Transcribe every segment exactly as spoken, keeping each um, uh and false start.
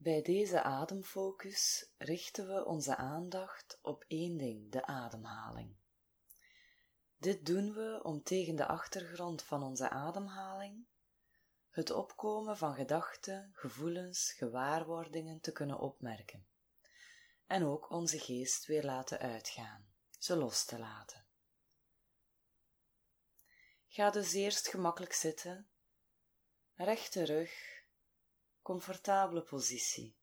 Bij deze ademfocus richten we onze aandacht op één ding, de ademhaling. Dit doen we om tegen de achtergrond van onze ademhaling het opkomen van gedachten, gevoelens, gewaarwordingen te kunnen opmerken en ook onze geest weer laten uitgaan, ze los te laten. Ga dus eerst gemakkelijk zitten, rechte rug, comfortabele positie.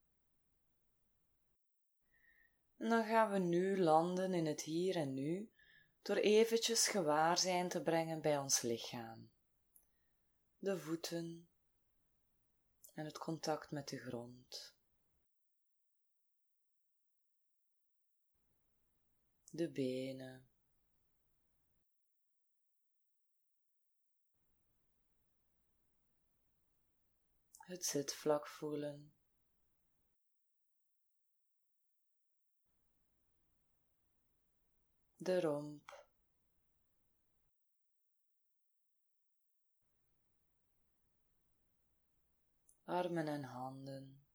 En dan gaan we nu landen in het hier en nu door eventjes gewaarzijn te brengen bij ons lichaam. De voeten en het contact met de grond. De benen. Het zitvlak voelen. De romp. Armen en handen.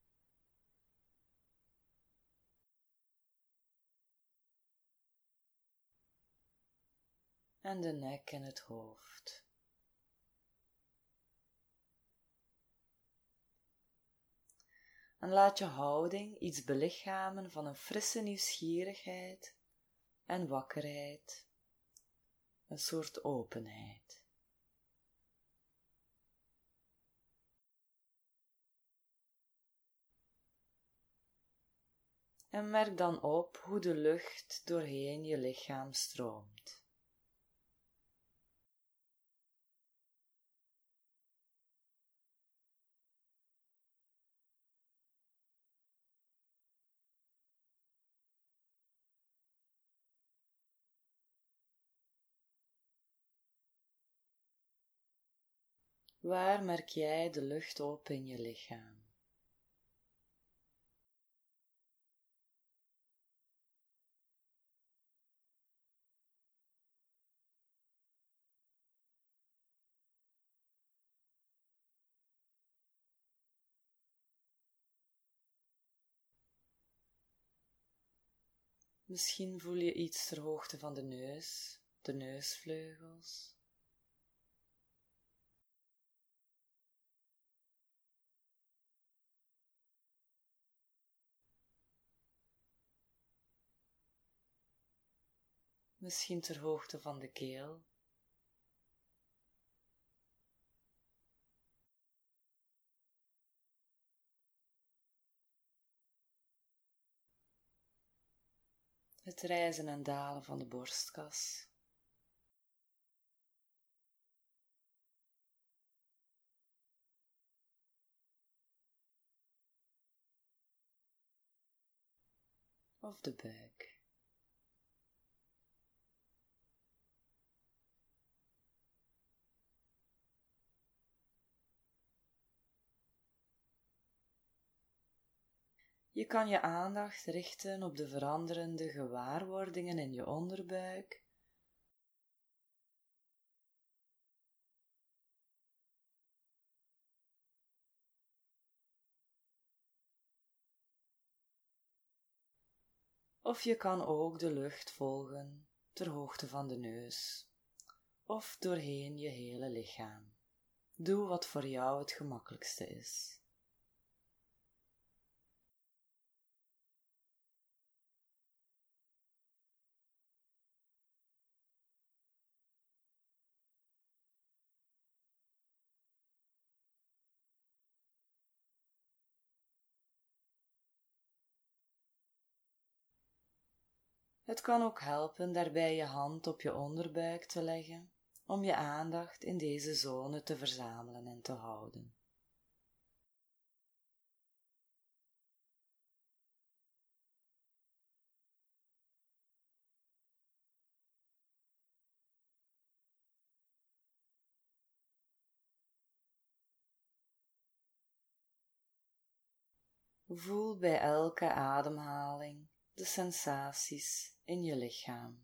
En de nek en het hoofd. En laat je houding iets belichamen van een frisse nieuwsgierigheid en wakkerheid, een soort openheid. En merk dan op hoe de lucht doorheen je lichaam stroomt. Waar merk jij de lucht op in je lichaam? Misschien voel je iets ter hoogte van de neus, de neusvleugels. Misschien ter hoogte van de keel. Het rijzen en dalen van de borstkas. Of de buik. Je kan je aandacht richten op de veranderende gewaarwordingen in je onderbuik. Of je kan ook de lucht volgen ter hoogte van de neus of doorheen je hele lichaam. Doe wat voor jou het gemakkelijkste is. Het kan ook helpen daarbij je hand op je onderbuik te leggen, om je aandacht in deze zone te verzamelen en te houden. Voel bij elke ademhaling de sensaties in je lichaam.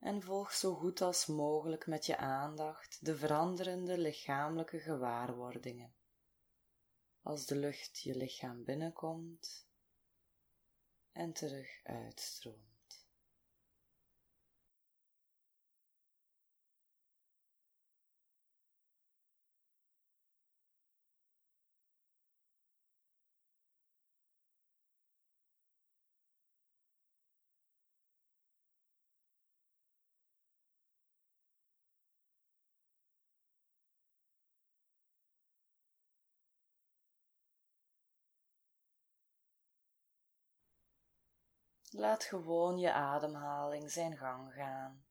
En volg zo goed als mogelijk met je aandacht de veranderende lichamelijke gewaarwordingen. Als de lucht je lichaam binnenkomt en terug uitstroomt. Laat gewoon je ademhaling zijn gang gaan.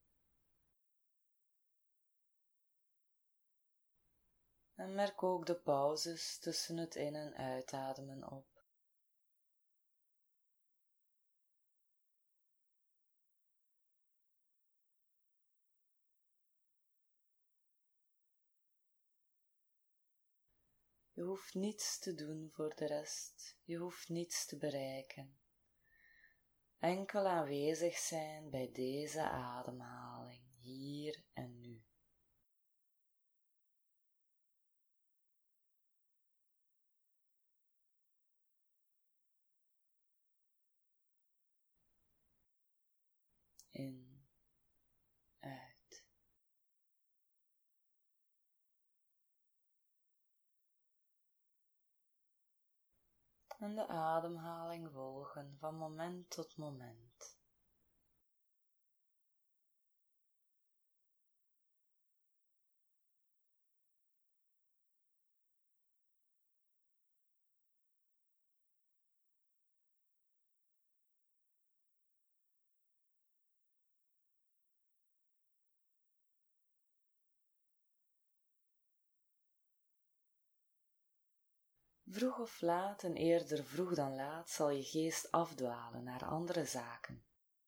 En merk ook de pauzes tussen het in- en uitademen op. Je hoeft niets te doen voor de rest, je hoeft niets te bereiken. Enkel aanwezig zijn bij deze ademhaling, hier en nu. In, uit. En de ademhaling volgen van moment tot moment. Vroeg of laat, en eerder vroeg dan laat, zal je geest afdwalen naar andere zaken.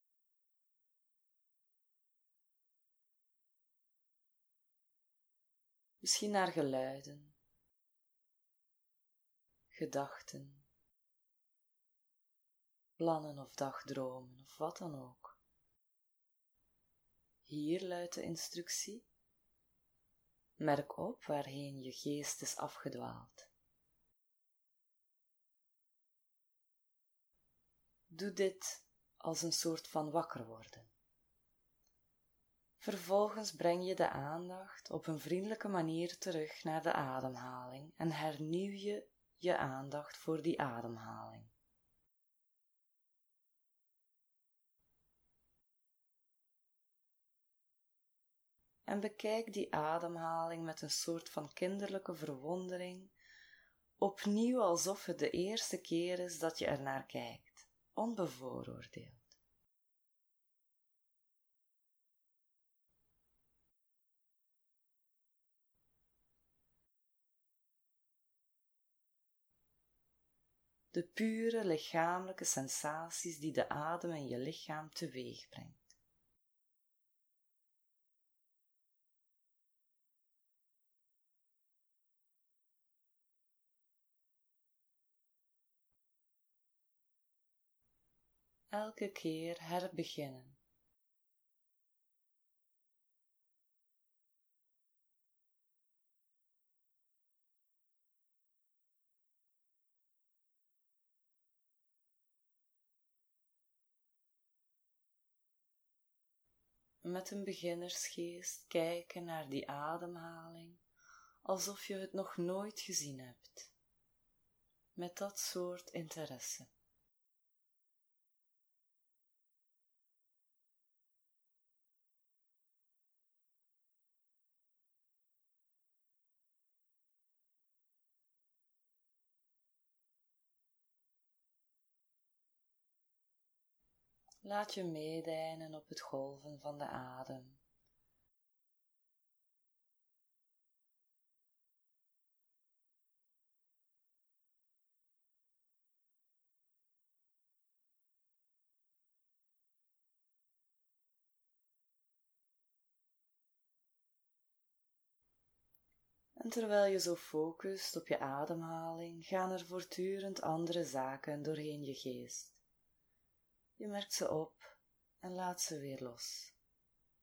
Misschien naar geluiden, gedachten, plannen of dagdromen of wat dan ook. Hier luidt de instructie: merk op waarheen je geest is afgedwaald. Doe dit als een soort van wakker worden. Vervolgens breng je de aandacht op een vriendelijke manier terug naar de ademhaling en hernieuw je je aandacht voor die ademhaling. En bekijk die ademhaling met een soort van kinderlijke verwondering, opnieuw alsof het de eerste keer is dat je ernaar kijkt, onbevooroordeeld. De pure lichamelijke sensaties die de adem in je lichaam teweeg brengt. Elke keer herbeginnen. Met een beginnersgeest kijken naar die ademhaling, alsof je het nog nooit gezien hebt. Met dat soort interesse. Laat je meedijnen op het golven van de adem. En terwijl je zo focust op je ademhaling, gaan er voortdurend andere zaken doorheen je geest. Je merkt ze op en laat ze weer los.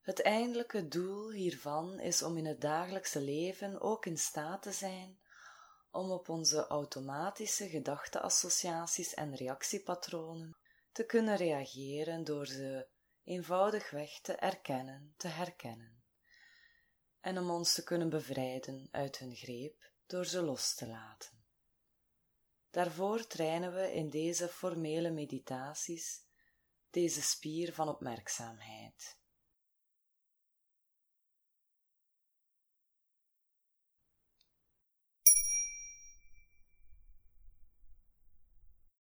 Het eindelijke doel hiervan is om in het dagelijkse leven ook in staat te zijn om op onze automatische gedachteassociaties en reactiepatronen te kunnen reageren door ze eenvoudigweg te erkennen, te herkennen, en om ons te kunnen bevrijden uit hun greep door ze los te laten. Daarvoor trainen we in deze formele meditaties deze spier van opmerkzaamheid.